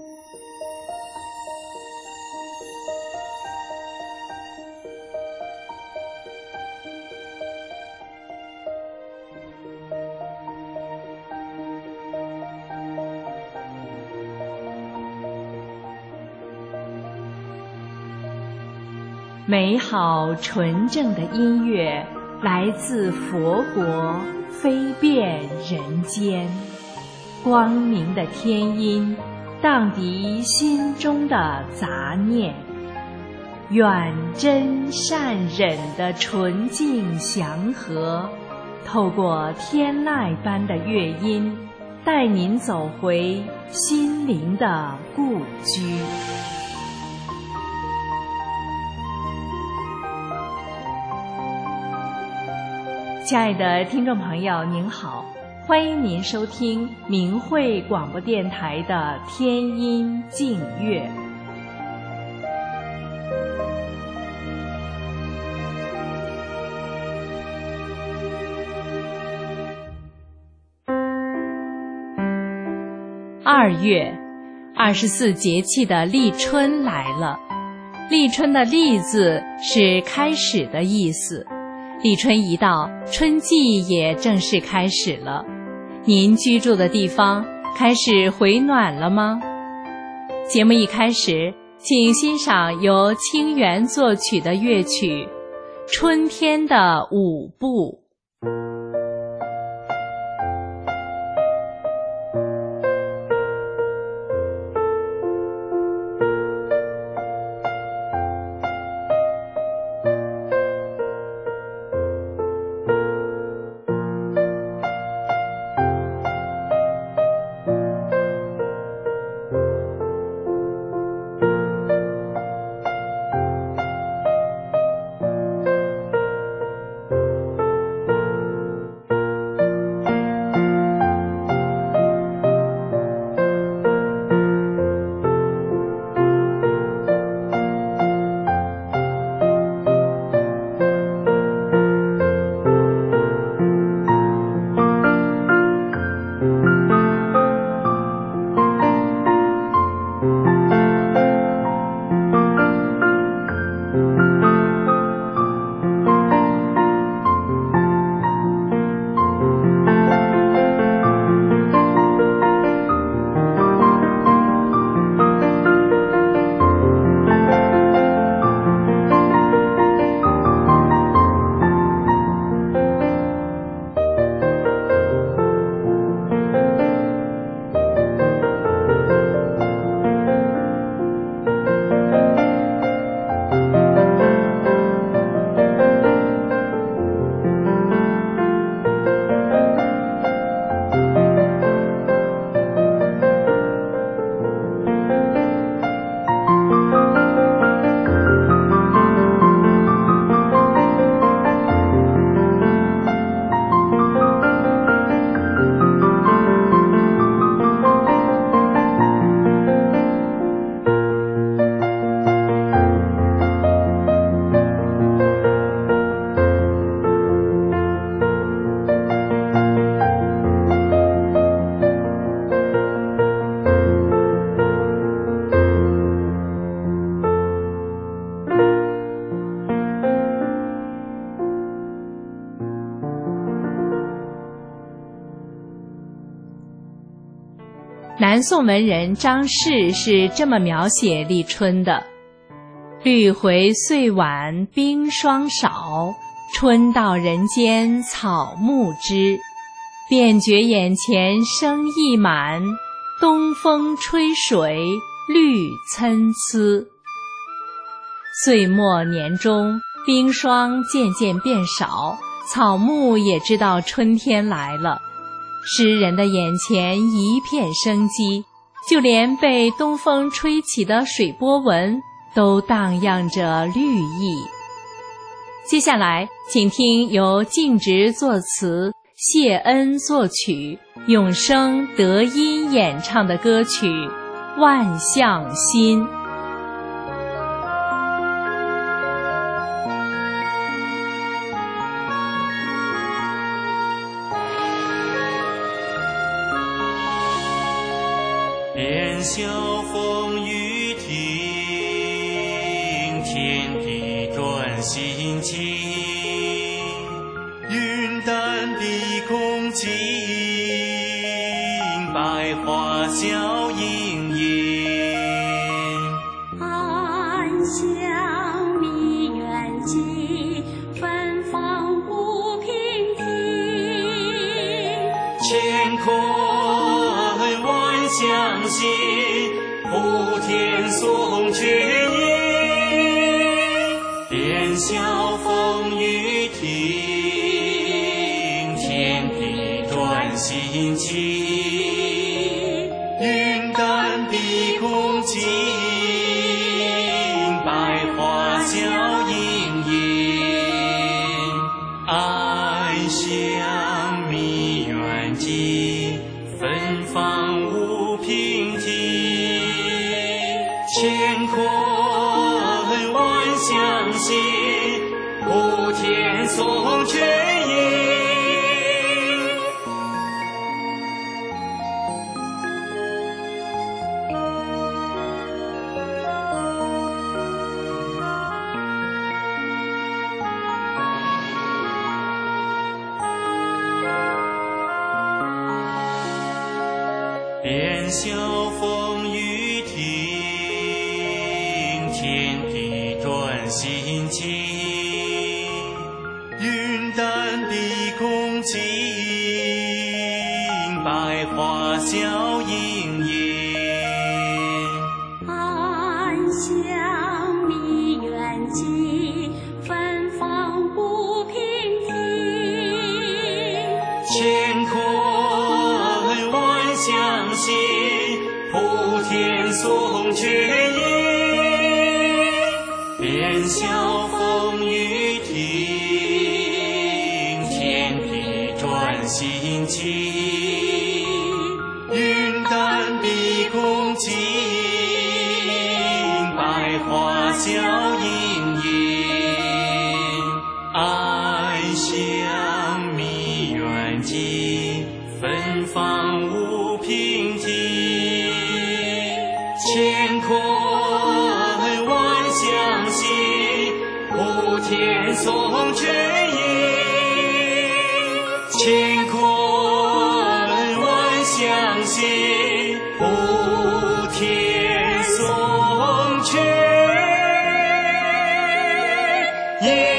美好纯正的音乐来自佛国，飞遍人间。光明的天音荡涤心中的杂念，愿真善忍的纯净祥和，透过天籁般的乐音，带您走回心灵的故居。亲爱的听众朋友您好，欢迎您收听明慧广播电台的天音静乐。2月，24节气的立春来了。立春的立字是开始的意思，立春一到，春季也正式开始了。您居住的地方开始回暖了吗？节目一开始，请欣赏由清源作曲的乐曲《春天的舞步》。南宋文人张氏是这么描写立春的：绿回岁晚冰霜少，春到人间草木知。便觉眼前生意满，东风吹水绿参差。岁末年中，冰霜渐渐变少，草木也知道春天来了。诗人的眼前一片生机，就连被东风吹起的水波纹都荡漾着绿意。接下来请听由静植作词，谢恩作曲，永生德音演唱的歌曲《万象新》。 莲晓风雨停，天地转心情，云淡碧空尽，百花笑盈盈。 暗香弥远近，芬芳无平停。 乾坤万象新，普天颂群英。连晓风雨停，天地转心情，云淡碧空尽，百花笑盈盈。暗香弥远近，芬芳无平停。乾坤万象新，普天颂群英。连晓风雨停，天地转心情，云淡碧空尽，百花笑盈盈。 暗香弥远近，芬芳无平停。 乾坤万象新，普天颂群英。连晓风雨停，天地转心情，云淡碧空尽，百花笑盈盈。暗香弥远近，芬芳无平停。乾坤万象新，普天颂群英。乾坤万象新，普天颂群英。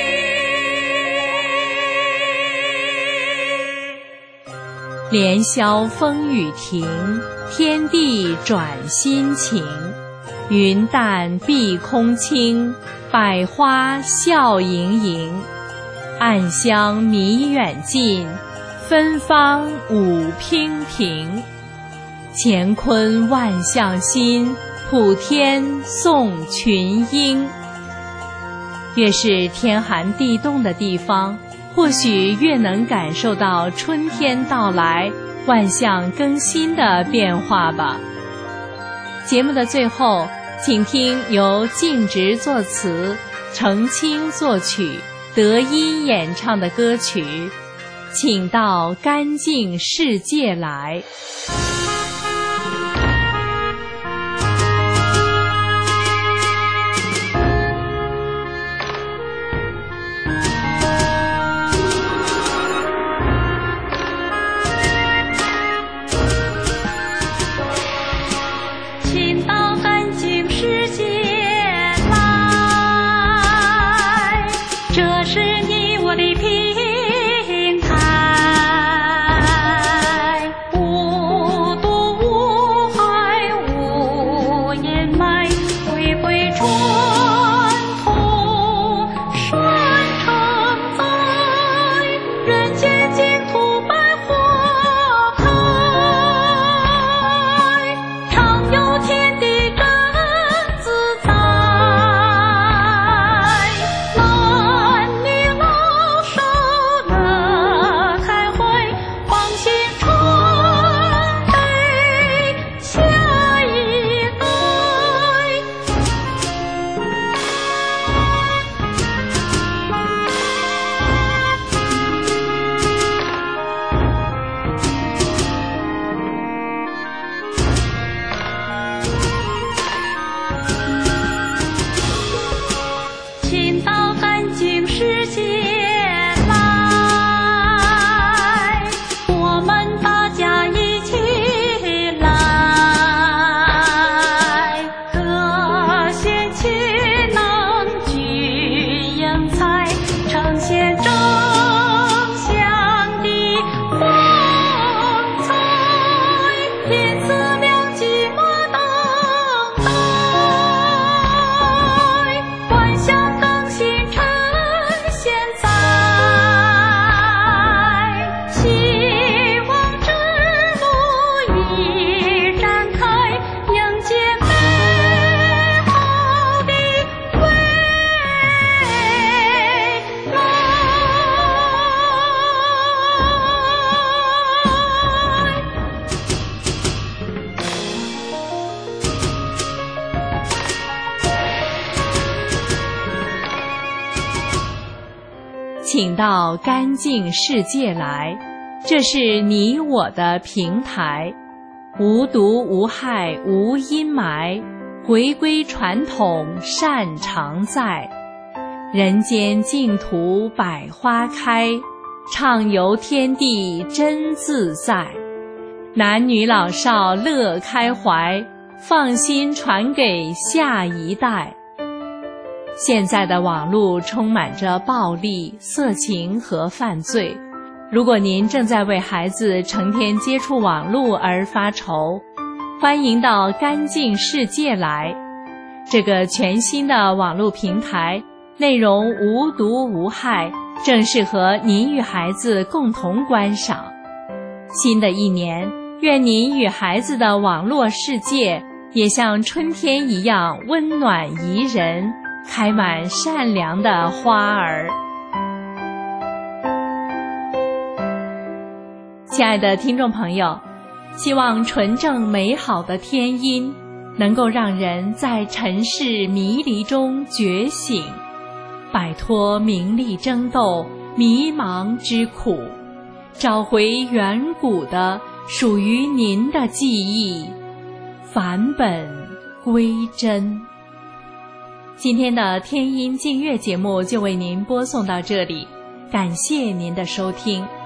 连晓风雨停，天地转心情，云淡碧空清，百花笑盈盈。暗香弥远近，芬芳五娉婷。乾坤万象新，普天颂群英。越是天寒地冻的地方，或许越能感受到春天到来、万象更新的变化吧。节目的最后，请听由晋直作词、程青作曲、德一演唱的歌曲《请到干净世界来》。 请到干净世界来，这是你我的平台。无请到干净世界来，这是你我的平台，无毒无害无阴霾，回归传统善常在，人间净土百花开，畅游天地真自在，男女老少乐开怀，放心传给下一代。现在的网络充满着暴力、色情和犯罪，如果您正在为孩子成天接触网络而发愁，欢迎到干净世界来。这个全新的网络平台，内容无毒无害，正适合您与孩子共同观赏。新的一年，愿您与孩子的网络世界也像春天一样温暖宜人，开满善良的花儿。亲爱的听众朋友，希望纯正美好的天音能够让人在尘世迷离中觉醒，摆脱名利争斗、迷茫之苦，找回远古的属于您的记忆，返本归真。今天的天音净月节目就为您播送到这里，感谢您的收听。